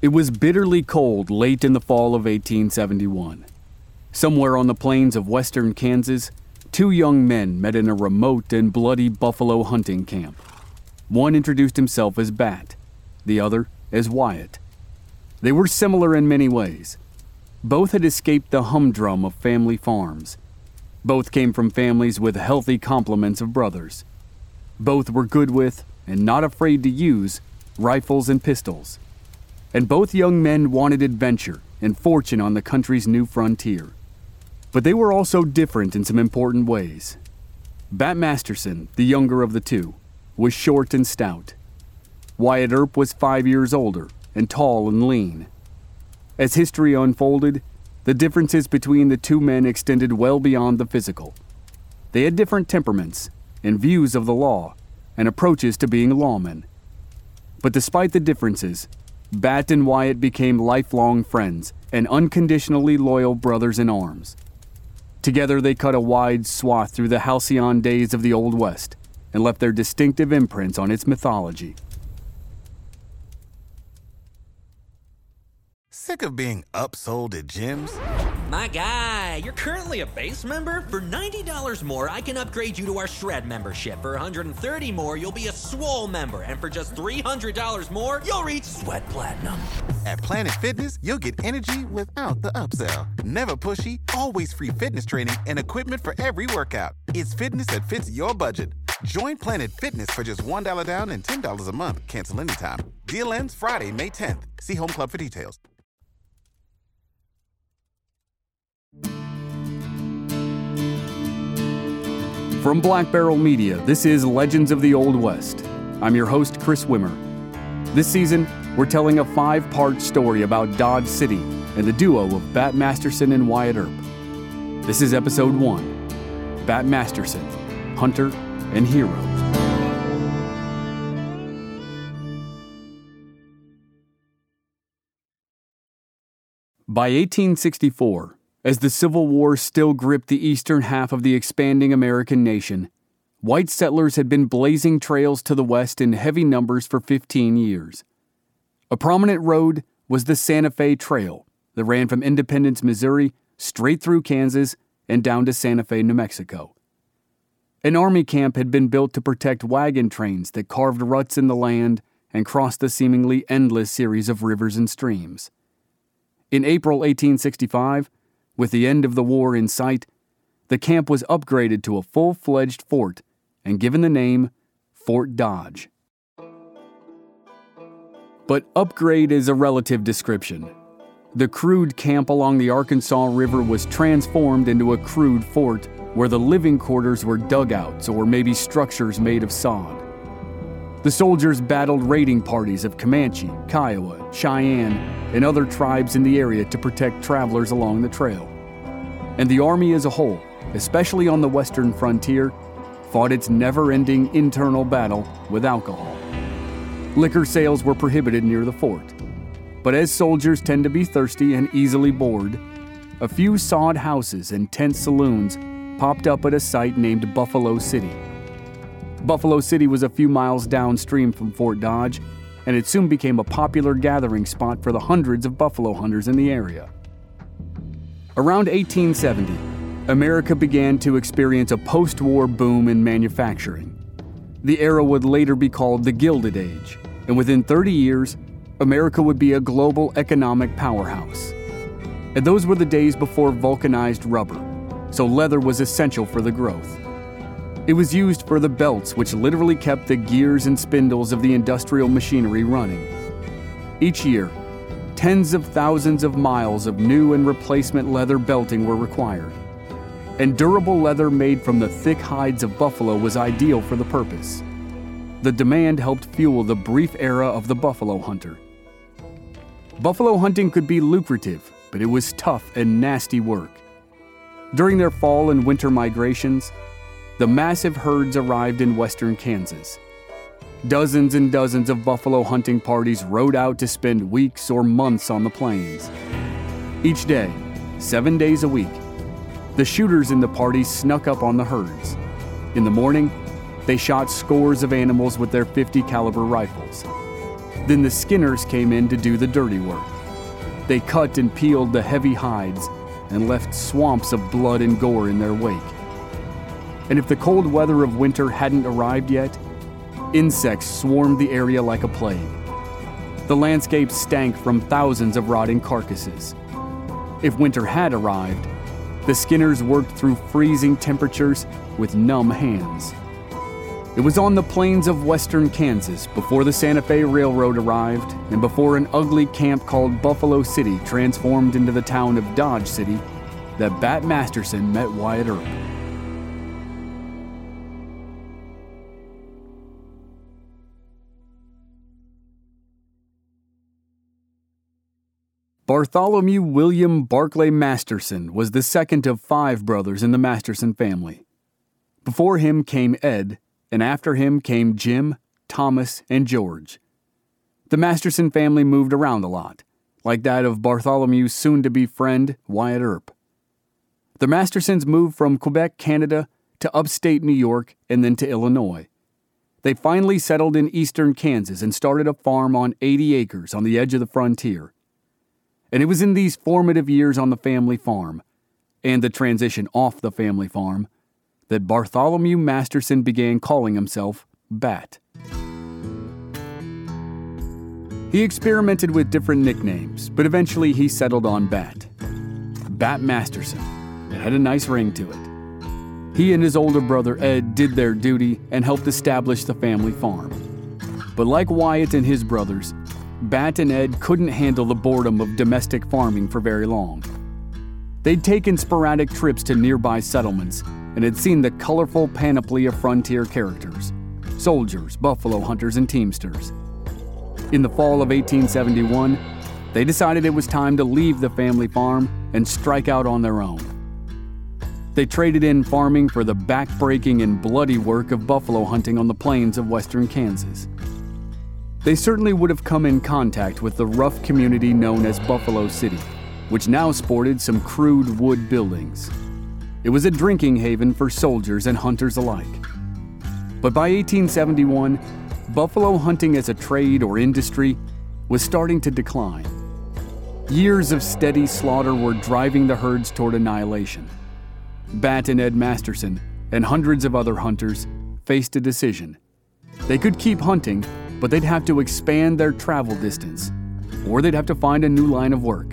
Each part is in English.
It was bitterly cold late in the fall of 1871. Somewhere on the plains of western Kansas, two young men met in a remote and bloody buffalo hunting camp. One introduced himself as Bat, the other as Wyatt. They were similar in many ways. Both had escaped the humdrum of family farms. Both came from families with healthy complements of brothers. Both were good with, and not afraid to use, rifles and pistols. And both young men wanted adventure and fortune on the country's new frontier. But they were also different in some important ways. Bat Masterson, the younger of the two, was short and stout. Wyatt Earp was 5 years older and tall and lean. As history unfolded, the differences between the two men extended well beyond the physical. They had different temperaments and views of the law and approaches to being lawmen. But despite the differences, Bat and Wyatt became lifelong friends and unconditionally loyal brothers in arms. Together they cut a wide swath through the halcyon days of the Old West and left their distinctive imprints on its mythology. Sick of being upsold at gyms? My guy, you're currently a base member? For $90 more, I can upgrade you to our Shred membership. For $130 more, you'll be a Swole member. And for just $300 more, you'll reach Sweat Platinum. At Planet Fitness, you'll get energy without the upsell. Never pushy, always free fitness training and equipment for every workout. It's fitness that fits your budget. Join Planet Fitness for just $1 down and $10 a month. Cancel anytime. Deal ends Friday, May 10th. See Home Club for details. From Black Barrel Media, this is Legends of the Old West. I'm your host, Chris Wimmer. This season, we're telling a 5-part story about Dodge City and the duo of Bat Masterson and Wyatt Earp. This is Episode 1, Bat Masterson, Hunter and Hero. By 1864, as the Civil War still gripped the eastern half of the expanding American nation, white settlers had been blazing trails to the west in heavy numbers for 15 years. A prominent road was the Santa Fe Trail that ran from Independence, Missouri, straight through Kansas and down to Santa Fe, New Mexico. An army camp had been built to protect wagon trains that carved ruts in the land and crossed the seemingly endless series of rivers and streams. In April 1865, with the end of the war in sight, the camp was upgraded to a full-fledged fort and given the name Fort Dodge. But upgrade is a relative description. The crude camp along the Arkansas River was transformed into a crude fort where the living quarters were dugouts or maybe structures made of sod. The soldiers battled raiding parties of Comanche, Kiowa, Cheyenne, and other tribes in the area to protect travelers along the trail. And the Army as a whole, especially on the western frontier, fought its never-ending internal battle with alcohol. Liquor sales were prohibited near the fort. But as soldiers tend to be thirsty and easily bored, a few sod houses and tent saloons popped up at a site named Buffalo City. Buffalo City was a few miles downstream from Fort Dodge, and it soon became a popular gathering spot for the hundreds of buffalo hunters in the area. Around 1870, America began to experience a post-war boom in manufacturing. The era would later be called the Gilded Age, and within 30 years, America would be a global economic powerhouse. And those were the days before vulcanized rubber, so leather was essential for the growth. It was used for the belts which literally kept the gears and spindles of the industrial machinery running. Each year, tens of thousands of miles of new and replacement leather belting were required. And durable leather made from the thick hides of buffalo was ideal for the purpose. The demand helped fuel the brief era of the buffalo hunter. Buffalo hunting could be lucrative, but it was tough and nasty work. During their fall and winter migrations, the massive herds arrived in western Kansas. Dozens and dozens of buffalo hunting parties rode out to spend weeks or months on the plains. Each day, 7 days a week, the shooters in the parties snuck up on the herds. In the morning, they shot scores of animals with their .50 caliber rifles. Then the skinners came in to do the dirty work. They cut and peeled the heavy hides and left swamps of blood and gore in their wake. And if the cold weather of winter hadn't arrived yet, insects swarmed the area like a plague. The landscape stank from thousands of rotting carcasses. If winter had arrived, the skinners worked through freezing temperatures with numb hands. It was on the plains of western Kansas, before the Santa Fe Railroad arrived and before an ugly camp called Buffalo City transformed into the town of Dodge City, that Bat Masterson met Wyatt Earp. Bartholomew William Barclay Masterson was the second of 5 brothers in the Masterson family. Before him came Ed, and after him came Jim, Thomas, and George. The Masterson family moved around a lot, like that of Bartholomew's soon-to-be friend, Wyatt Earp. The Mastersons moved from Quebec, Canada, to upstate New York and then to Illinois. They finally settled in eastern Kansas and started a farm on 80 acres on the edge of the frontier. And it was in these formative years on the family farm, and the transition off the family farm, that Bartholomew Masterson began calling himself Bat. He experimented with different nicknames, but eventually he settled on Bat. Bat Masterson. It had a nice ring to it. He and his older brother Ed did their duty and helped establish the family farm. But like Wyatt and his brothers, Bat and Ed couldn't handle the boredom of domestic farming for very long. They'd taken sporadic trips to nearby settlements and had seen the colorful panoply of frontier characters: soldiers, buffalo hunters, and teamsters. In the fall of 1871, they decided it was time to leave the family farm and strike out on their own. They traded in farming for the back-breaking and bloody work of buffalo hunting on the plains of western Kansas. They certainly would have come in contact with the rough community known as Buffalo City, which now sported some crude wood buildings. It was a drinking haven for soldiers and hunters alike. But by 1871, buffalo hunting as a trade or industry was starting to decline. Years of steady slaughter were driving the herds toward annihilation. Bat and Ed Masterson and hundreds of other hunters faced a decision. They could keep hunting, but they'd have to expand their travel distance, or they'd have to find a new line of work.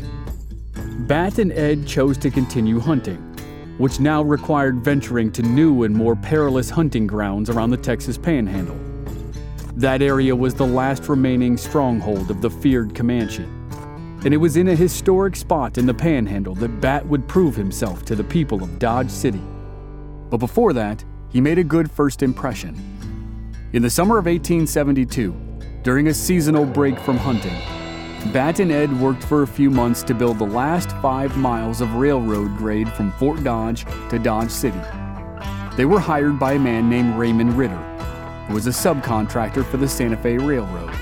Bat and Ed chose to continue hunting, which now required venturing to new and more perilous hunting grounds around the Texas Panhandle. That area was the last remaining stronghold of the feared Comanche, and it was in a historic spot in the Panhandle that Bat would prove himself to the people of Dodge City. But before that, he made a good first impression. In the summer of 1872, during a seasonal break from hunting, Bat and Ed worked for a few months to build the last 5 miles of railroad grade from Fort Dodge to Dodge City. They were hired by a man named Raymond Ritter, who was a subcontractor for the Santa Fe Railroad.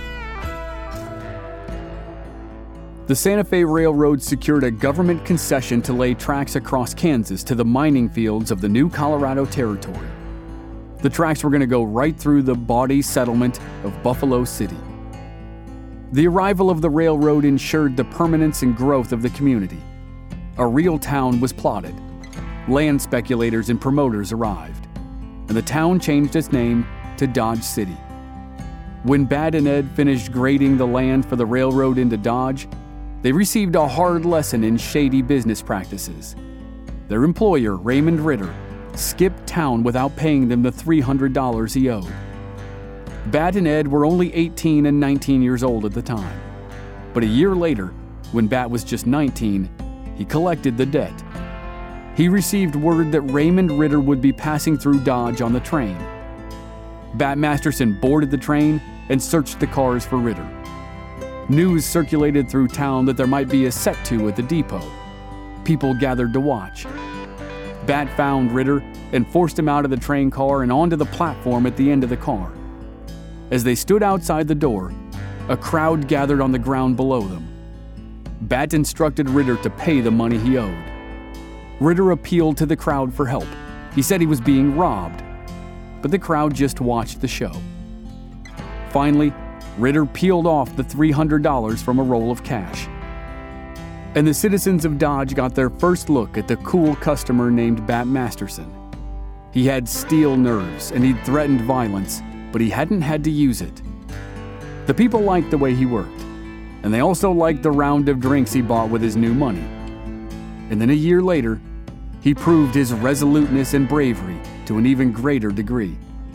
The Santa Fe Railroad secured a government concession to lay tracks across Kansas to the mining fields of the new Colorado Territory. The tracks were going to go right through the bawdy settlement of Buffalo City. The arrival of the railroad ensured the permanence and growth of the community. A real town was plotted. Land speculators and promoters arrived, and the town changed its name to Dodge City. When Bat and Ed finished grading the land for the railroad into Dodge, they received a hard lesson in shady business practices. Their employer, Raymond Ritter, skipped town without paying them the $300 he owed. Bat and Ed were only 18 and 19 years old at the time. But a year later, when Bat was just 19, he collected the debt. He received word that Raymond Ritter would be passing through Dodge on the train. Bat Masterson boarded the train and searched the cars for Ritter. News circulated through town that there might be a set-to at the depot. People gathered to watch. Bat found Ritter and forced him out of the train car and onto the platform at the end of the car. As they stood outside the door, a crowd gathered on the ground below them. Bat instructed Ritter to pay the money he owed. Ritter appealed to the crowd for help. He said he was being robbed, but the crowd just watched the show. Finally, Ritter peeled off the $300 from a roll of cash. And the citizens of Dodge got their first look at the cool customer named Bat Masterson. He had steel nerves and he'd threatened violence, but he hadn't had to use it. The people liked the way he worked, and they also liked the round of drinks he bought with his new money. And then a year later, he proved his resoluteness and bravery to an even greater degree.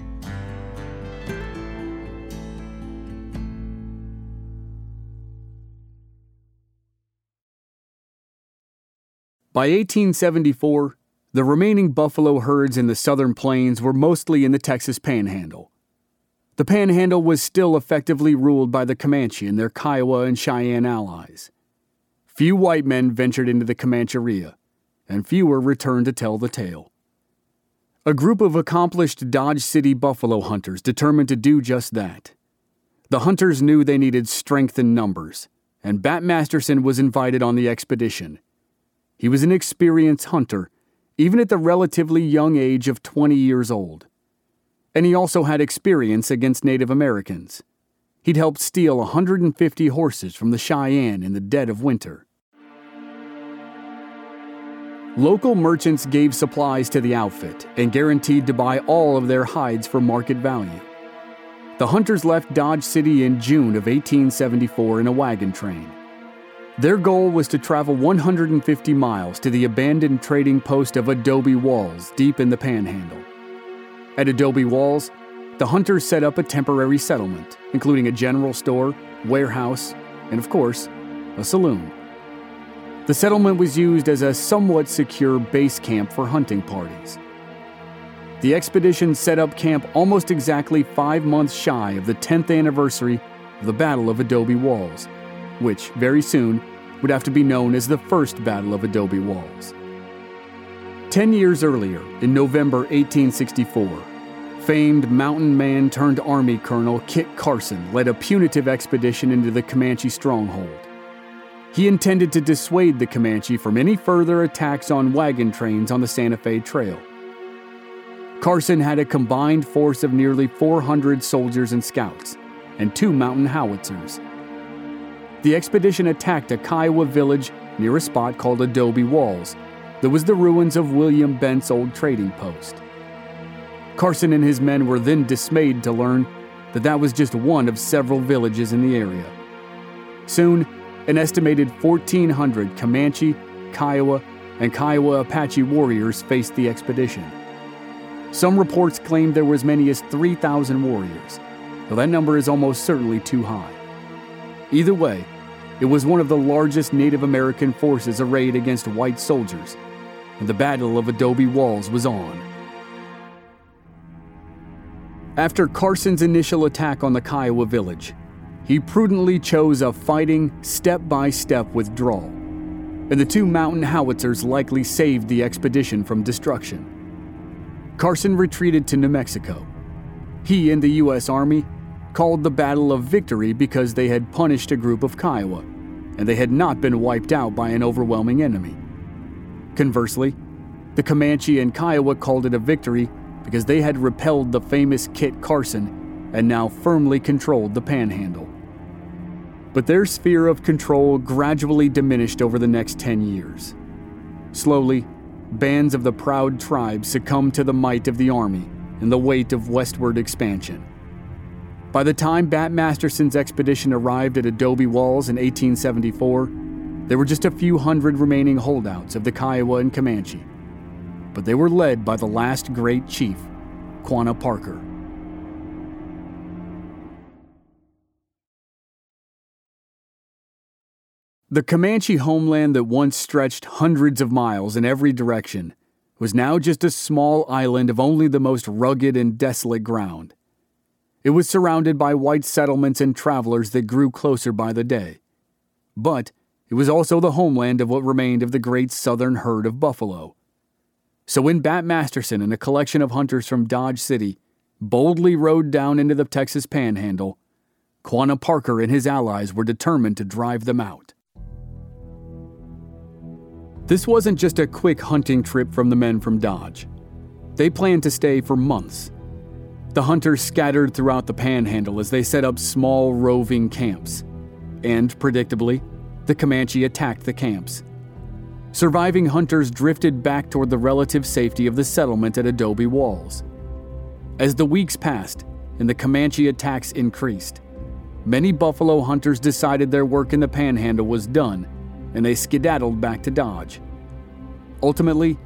By 1874, the remaining buffalo herds in the southern plains were mostly in the Texas Panhandle. The Panhandle was still effectively ruled by the Comanche and their Kiowa and Cheyenne allies. Few white men ventured into the Comancheria, and fewer returned to tell the tale. A group of accomplished Dodge City buffalo hunters determined to do just that. The hunters knew they needed strength in numbers, and Bat Masterson was invited on the expedition. He was an experienced hunter, even at the relatively young age of 20 years old. And he also had experience against Native Americans. He'd helped steal 150 horses from the Cheyenne in the dead of winter. Local merchants gave supplies to the outfit and guaranteed to buy all of their hides for market value. The hunters left Dodge City in June of 1874 in a wagon train. Their goal was to travel 150 miles to the abandoned trading post of Adobe Walls deep in the Panhandle. At Adobe Walls, the hunters set up a temporary settlement, including a general store, warehouse, and of course, a saloon. The settlement was used as a somewhat secure base camp for hunting parties. The expedition set up camp almost exactly 5 months shy of the 10th anniversary of the Battle of Adobe Walls, which very soon would have to be known as the First Battle of Adobe Walls. 10 years earlier, in November 1864, famed mountain man turned Army Colonel Kit Carson led a punitive expedition into the Comanche stronghold. He intended to dissuade the Comanche from any further attacks on wagon trains on the Santa Fe Trail. Carson had a combined force of nearly 400 soldiers and scouts, and 2 mountain howitzers. The expedition attacked a Kiowa village near a spot called Adobe Walls that was the ruins of William Bent's old trading post. Carson and his men were then dismayed to learn that that was just one of several villages in the area. Soon, an estimated 1,400 Comanche, Kiowa, and Kiowa Apache warriors faced the expedition. Some reports claimed there were as many as 3,000 warriors, though that number is almost certainly too high. Either way, it was one of the largest Native American forces arrayed against white soldiers, and the Battle of Adobe Walls was on. After Carson's initial attack on the Kiowa village, he prudently chose a fighting, step-by-step withdrawal, and the 2 mountain howitzers likely saved the expedition from destruction. Carson retreated to New Mexico. He and the U.S. Army called the Battle of Victory because they had punished a group of Kiowa, and they had not been wiped out by an overwhelming enemy. Conversely, the Comanche and Kiowa called it a victory because they had repelled the famous Kit Carson and now firmly controlled the Panhandle. But their sphere of control gradually diminished over the next 10 years. Slowly, bands of the proud tribe succumbed to the might of the army and the weight of westward expansion. By the time Bat Masterson's expedition arrived at Adobe Walls in 1874, there were just a few hundred remaining holdouts of the Kiowa and Comanche, but they were led by the last great chief, Quanah Parker. The Comanche homeland that once stretched hundreds of miles in every direction was now just a small island of only the most rugged and desolate ground. It was surrounded by white settlements and travelers that grew closer by the day. But it was also the homeland of what remained of the great southern herd of buffalo. So when Bat Masterson and a collection of hunters from Dodge City boldly rode down into the Texas Panhandle, Quanah Parker and his allies were determined to drive them out. This wasn't just a quick hunting trip from the men from Dodge. They planned to stay for months. The hunters scattered throughout the panhandle as they set up small roving camps. And, predictably, the Comanche attacked the camps. Surviving hunters drifted back toward the relative safety of the settlement at Adobe Walls. As the weeks passed and the Comanche attacks increased, many buffalo hunters decided their work in the panhandle was done, and they skedaddled back to Dodge. Ultimately,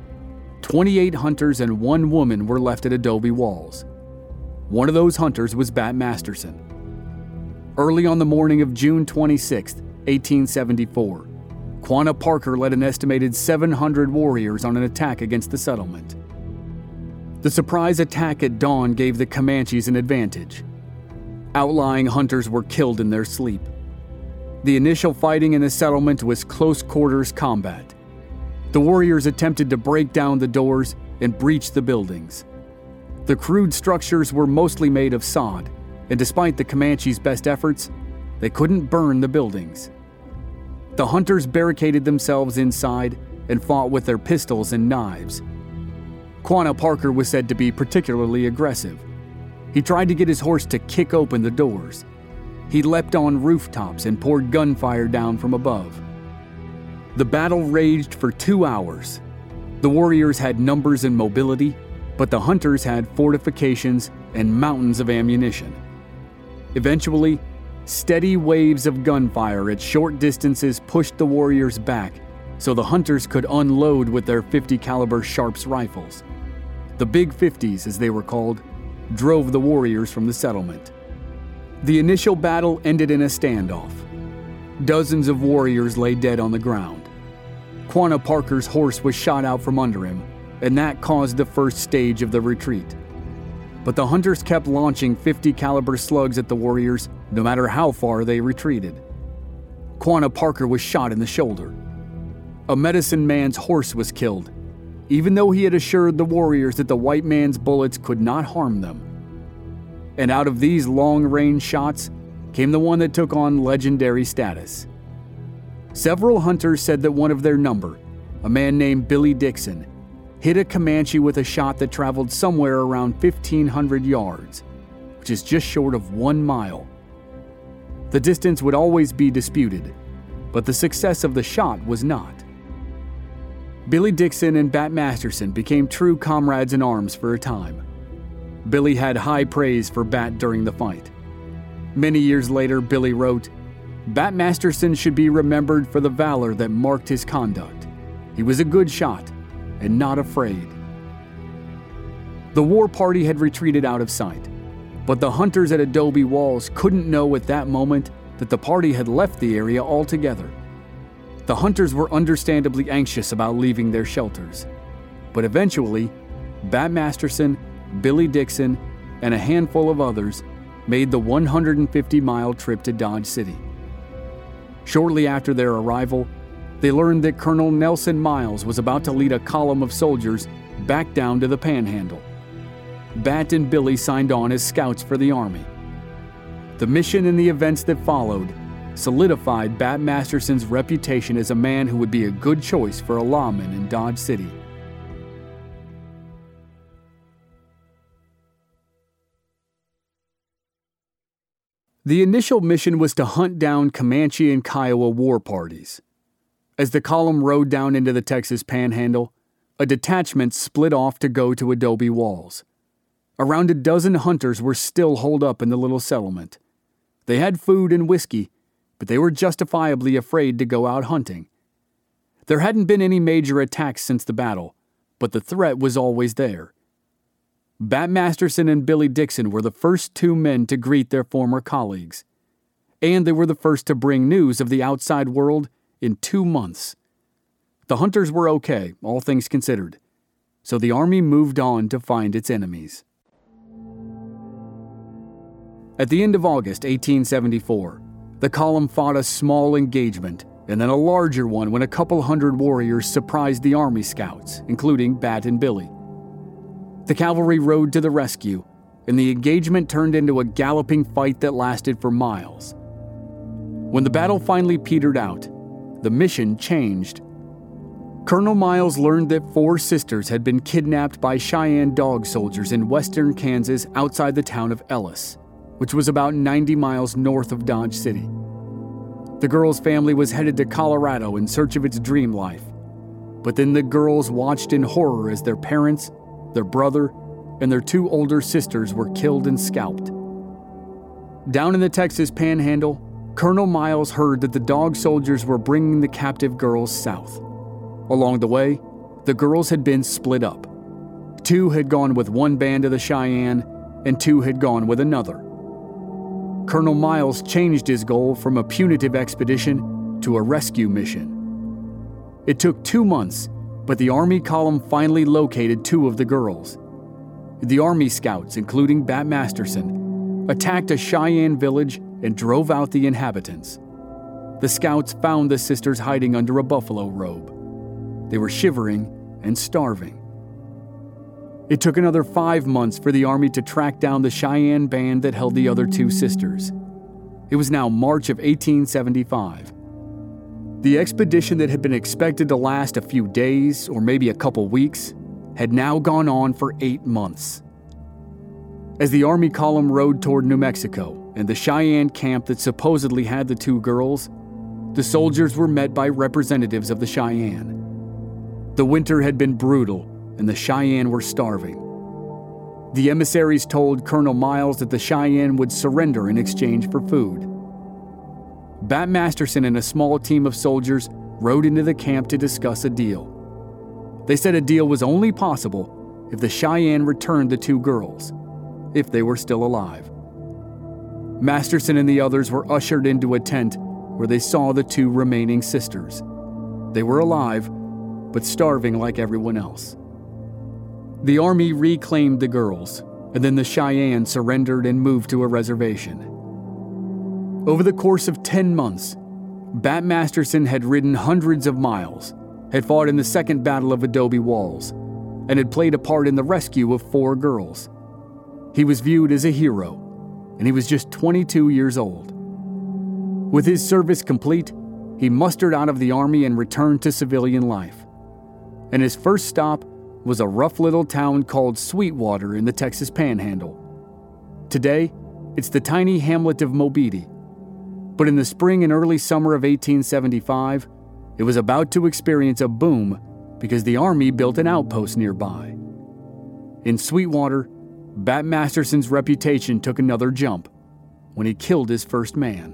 28 hunters and 1 woman were left at Adobe Walls. One of those hunters was Bat Masterson. Early on the morning of June 26, 1874, Quanah Parker led an estimated 700 warriors on an attack against the settlement. The surprise attack at dawn gave the Comanches an advantage. Outlying hunters were killed in their sleep. The initial fighting in the settlement was close quarters combat. The warriors attempted to break down the doors and breach the buildings. The crude structures were mostly made of sod, and despite the Comanches' best efforts, they couldn't burn the buildings. The hunters barricaded themselves inside and fought with their pistols and knives. Quanah Parker was said to be particularly aggressive. He tried to get his horse to kick open the doors. He leapt on rooftops and poured gunfire down from above. The battle raged for 2 hours. The warriors had numbers and mobility, but the hunters had fortifications and mountains of ammunition. Eventually, steady waves of gunfire at short distances pushed the warriors back so the hunters could unload with their .50 caliber Sharps rifles. The Big 50s, as they were called, drove the warriors from the settlement. The initial battle ended in a standoff. Dozens of warriors lay dead on the ground. Quanah Parker's horse was shot out from under him, and that caused the first stage of the retreat. But the hunters kept launching .50 caliber slugs at the warriors no matter how far they retreated. Quanah Parker was shot in the shoulder. A medicine man's horse was killed, even though he had assured the warriors that the white man's bullets could not harm them. And out of these long-range shots came the one that took on legendary status. Several hunters said that one of their number, a man named Billy Dixon, hit a Comanche with a shot that traveled somewhere around 1,500 yards, which is just short of 1 mile. The distance would always be disputed, but the success of the shot was not. Billy Dixon and Bat Masterson became true comrades in arms for a time. Billy had high praise for Bat during the fight. Many years later, Billy wrote, "Bat Masterson should be remembered for the valor that marked his conduct. He was a good shot and not afraid." The war party had retreated out of sight, but the hunters at Adobe Walls couldn't know at that moment that the party had left the area altogether. The hunters were understandably anxious about leaving their shelters, but eventually, Bat Masterson, Billy Dixon, and a handful of others made the 150-mile trip to Dodge City. Shortly after their arrival, they learned that Colonel Nelson Miles was about to lead a column of soldiers back down to the Panhandle. Bat and Billy signed on as scouts for the Army. The mission and the events that followed solidified Bat Masterson's reputation as a man who would be a good choice for a lawman in Dodge City. The initial mission was to hunt down Comanche and Kiowa war parties. As the column rode down into the Texas Panhandle, a detachment split off to go to Adobe Walls. Around a dozen hunters were still holed up in the little settlement. They had food and whiskey, but they were justifiably afraid to go out hunting. There hadn't been any major attacks since the battle, but the threat was always there. Bat Masterson and Billy Dixon were the first 2 men to greet their former colleagues, and they were the first to bring news of the outside world in 2 months. The hunters were okay, all things considered, so the Army moved on to find its enemies. At the end of August 1874, the column fought a small engagement and then a larger one when a couple hundred warriors surprised the Army scouts, including Bat and Billy. The cavalry rode to the rescue, and the engagement turned into a galloping fight that lasted for miles. When the battle finally petered out, the mission changed. Colonel Miles learned that 4 sisters had been kidnapped by Cheyenne dog soldiers in western Kansas outside the town of Ellis, which was about 90 miles north of Dodge City. The girls' family was headed to Colorado in search of its dream life. But then the girls watched in horror as their parents, their brother, and their 2 older sisters were killed and scalped. Down in the Texas Panhandle, Colonel Miles heard that the dog soldiers were bringing the captive girls south. Along the way, the girls had been split up. 2 had gone with one band of the Cheyenne, and 2 had gone with another. Colonel Miles changed his goal from a punitive expedition to a rescue mission. It took 2 months, but the Army column finally located 2 of the girls. The Army scouts, including Bat Masterson, attacked a Cheyenne village and drove out the inhabitants. The scouts found the sisters hiding under a buffalo robe. They were shivering and starving. It took another 5 months for the Army to track down the Cheyenne band that held the other 2 sisters. It was now March of 1875. The expedition that had been expected to last a few days or maybe a couple weeks had now gone on for 8 months. As the Army column rode toward New Mexico and the Cheyenne camp that supposedly had the 2 girls, the soldiers were met by representatives of the Cheyenne. The winter had been brutal, and the Cheyenne were starving. The emissaries told Colonel Miles that the Cheyenne would surrender in exchange for food. Bat Masterson and a small team of soldiers rode into the camp to discuss a deal. They said a deal was only possible if the Cheyenne returned the 2 girls, if they were still alive. Masterson and the others were ushered into a tent where they saw the 2 remaining sisters. They were alive, but starving like everyone else. The Army reclaimed the girls, and then the Cheyenne surrendered and moved to a reservation. Over the course of 10 months, Bat Masterson had ridden hundreds of miles, had fought in the Second Battle of Adobe Walls, and had played a part in the rescue of 4 girls. He was viewed as a hero, and he was just 22 years old. With his service complete, he mustered out of the Army and returned to civilian life. And his first stop was a rough little town called Sweetwater in the Texas Panhandle. Today, it's the tiny hamlet of Mobeetie. But in the spring and early summer of 1875, it was about to experience a boom because the Army built an outpost nearby. In Sweetwater, Bat Masterson's reputation took another jump when he killed his first man.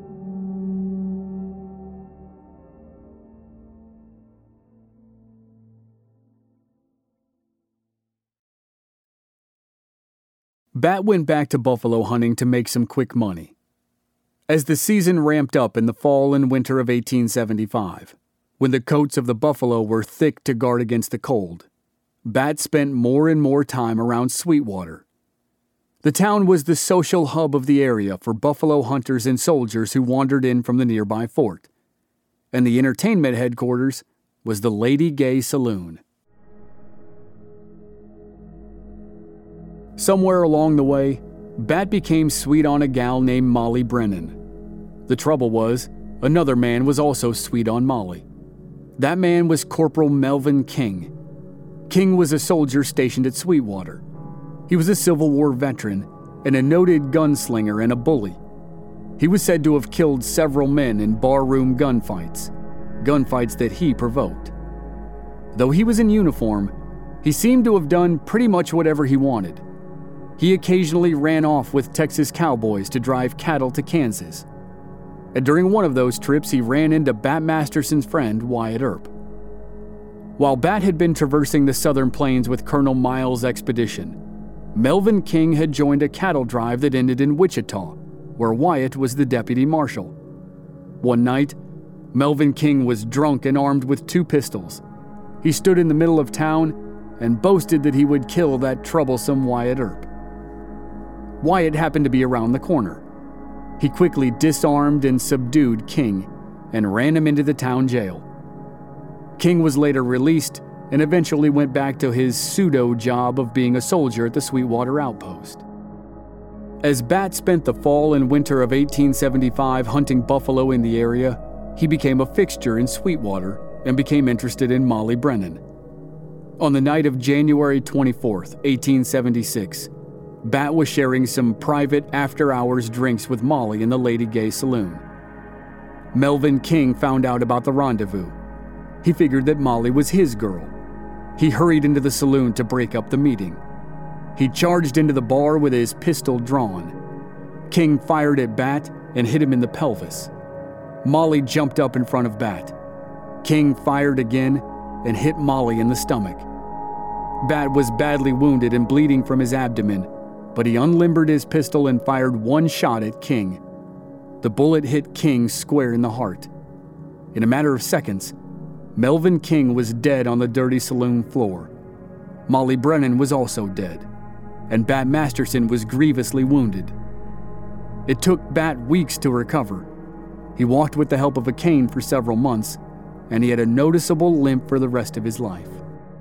Bat went back to buffalo hunting to make some quick money. As the season ramped up in the fall and winter of 1875, when the coats of the buffalo were thick to guard against the cold, Bat spent more and more time around Sweetwater. The town was the social hub of the area for buffalo hunters and soldiers who wandered in from the nearby fort, and the entertainment headquarters was the Lady Gay Saloon. Somewhere along the way, Bat became sweet on a gal named Molly Brennan. The trouble was, another man was also sweet on Molly. That man was Corporal Melvin King. King was a soldier stationed at Sweetwater. He was a Civil War veteran and a noted gunslinger and a bully. He was said to have killed several men in barroom gunfights that he provoked. Though he was in uniform, he seemed to have done pretty much whatever he wanted. He occasionally ran off with Texas cowboys to drive cattle to Kansas. And during one of those trips, he ran into Bat Masterson's friend, Wyatt Earp. While Bat had been traversing the southern plains with Colonel Miles' expedition, Melvin King had joined a cattle drive that ended in Wichita, where Wyatt was the deputy marshal. One night, Melvin King was drunk and armed with 2 pistols. He stood in the middle of town and boasted that he would kill that troublesome Wyatt Earp. Wyatt happened to be around the corner. He quickly disarmed and subdued King and ran him into the town jail. King was later released and eventually went back to his pseudo job of being a soldier at the Sweetwater outpost. As Bat spent the fall and winter of 1875 hunting buffalo in the area, he became a fixture in Sweetwater and became interested in Molly Brennan. On the night of January 24th, 1876, Bat was sharing some private after-hours drinks with Molly in the Lady Gay Saloon. Melvin King found out about the rendezvous. He figured that Molly was his girl. He hurried into the saloon to break up the meeting. He charged into the bar with his pistol drawn. King fired at Bat and hit him in the pelvis. Molly jumped up in front of Bat. King fired again and hit Molly in the stomach. Bat was badly wounded and bleeding from his abdomen, but he unlimbered his pistol and fired one shot at King. The bullet hit King square in the heart. In a matter of seconds, Melvin King was dead on the dirty saloon floor. Molly Brennan was also dead, and Bat Masterson was grievously wounded. It took Bat weeks to recover. He walked with the help of a cane for several months, and he had a noticeable limp for the rest of his life.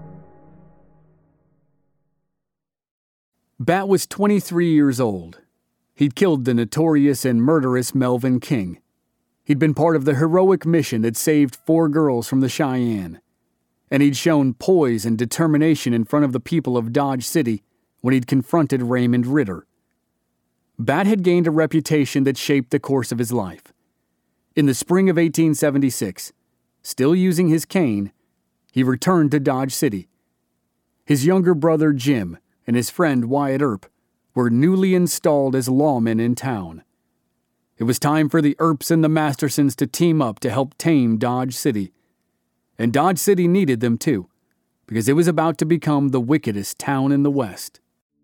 Bat was 23 years old. He'd killed the notorious and murderous Melvin King. He'd been part of the heroic mission that saved 4 girls from the Cheyenne. And he'd shown poise and determination in front of the people of Dodge City when he'd confronted Raymond Ritter. Bat had gained a reputation that shaped the course of his life. In the spring of 1876, still using his cane, he returned to Dodge City. His younger brother Jim and his friend Wyatt Earp were newly installed as lawmen in town. It was time for the Earps and the Mastersons to team up to help tame Dodge City. And Dodge City needed them too, because it was about to become the wickedest town in the West.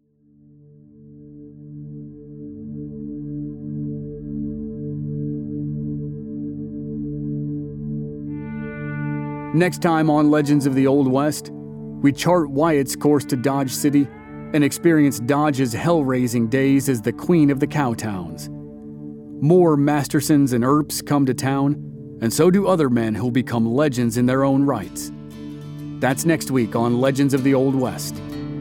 Next time on Legends of the Old West, we chart Wyatt's course to Dodge City and experience Dodge's hell-raising days as the queen of the cowtowns. More Mastersons and Earps come to town, and so do other men who'll become legends in their own rights. That's next week on Legends of the Old West.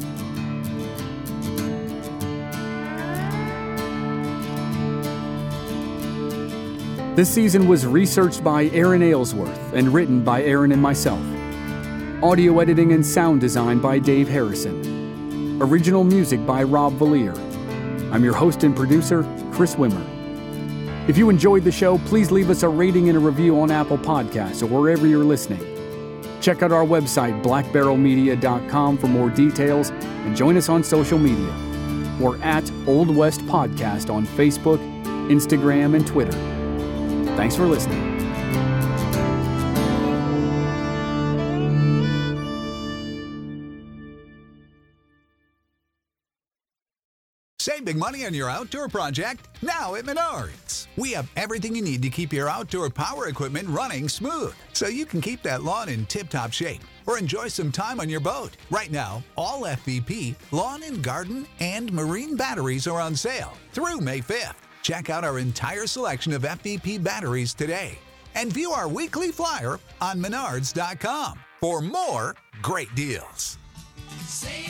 This season was researched by Aaron Aylesworth and written by Aaron and myself. Audio editing and sound design by Dave Harrison. Original music by Rob Valier. I'm your host and producer, Chris Wimmer. If you enjoyed the show, please leave us a rating and a review on Apple Podcasts or wherever you're listening. Check out our website, blackbarrelmedia.com, for more details, and join us on social media. We're at Old West Podcast on Facebook, Instagram, and Twitter. Thanks for listening. Save big money on your outdoor project now at Menards. We have everything you need to keep your outdoor power equipment running smooth, so you can keep that lawn in tip-top shape or enjoy some time on your boat. Right now, all FVP, lawn and garden, and marine batteries are on sale through May 5th. Check out our entire selection of FVP batteries today and view our weekly flyer on Menards.com for more great deals. Save